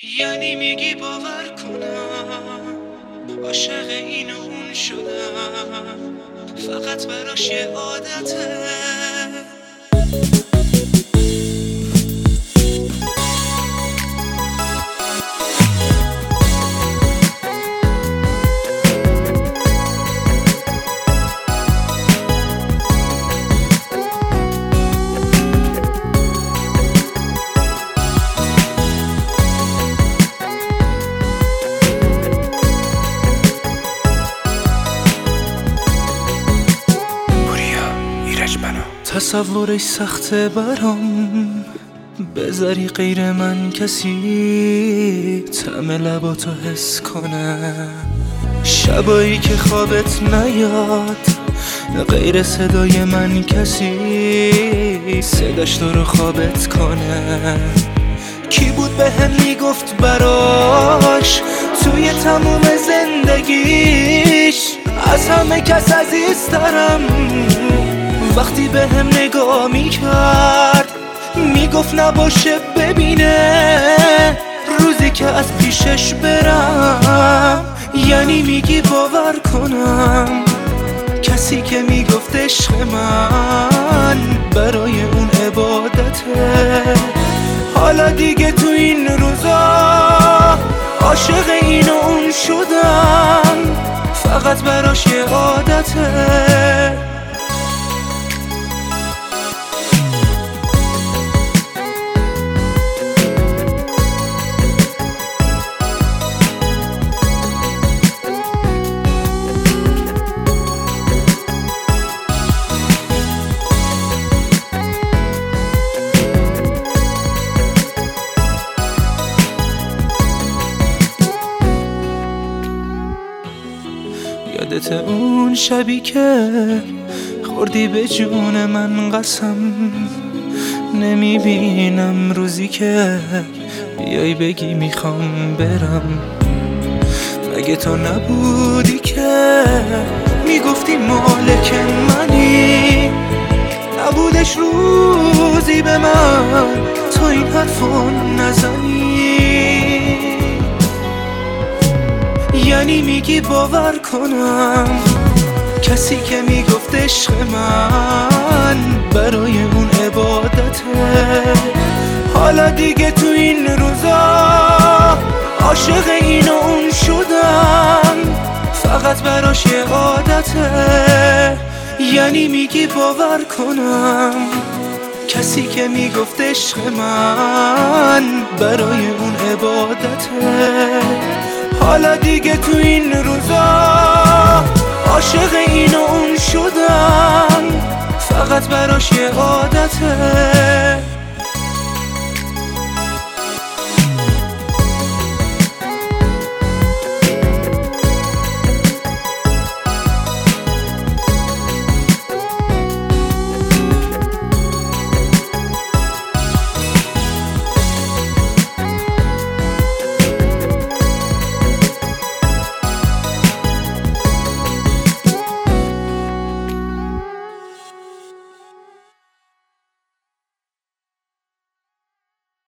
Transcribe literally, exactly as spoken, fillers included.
یعنی میگی باور کنم عاشق این و اون شدم، فقط براش یه عادته. تصورش سخته برام، بذاری غیر من کسی طعم لباتو حس کنه. شبایی که خوابت نیاد غیر صدای من کسی صداش تو رو خوابت کنه. کی بود به هم میگفت براش توی تموم زندگیش از همه کس عزیز دارم؟ وقتی به هم نگاه میکرد میگفت نباشه ببینه روزی که از پیشش برم. یعنی میگی باور کنم کسی که میگفت عشق من برای اون عبادته، حالا دیگه تو این روزا عاشق این و اون شدم، فقط براش یه عادته. یادت اون شبی که خوردی به جون من قسم، نمیبینم روزی که بیای بگی میخوام برم. مگه تو نبودی که میگفتی مالک منی؟ نبودش روزی به من تو این حرفو نزنی. یعنی میگی باور کنم کسی که میگفت عشق من برای اون عبادته، حالا دیگه تو این روزا عاشق این و اون شدم، فقط براش یه عادته. یعنی میگی باور کنم کسی که میگفت عشق من برای اون عبادته، حالا دیگه تو این روزا عاشق این و اون شدم، فقط براش یه عادته.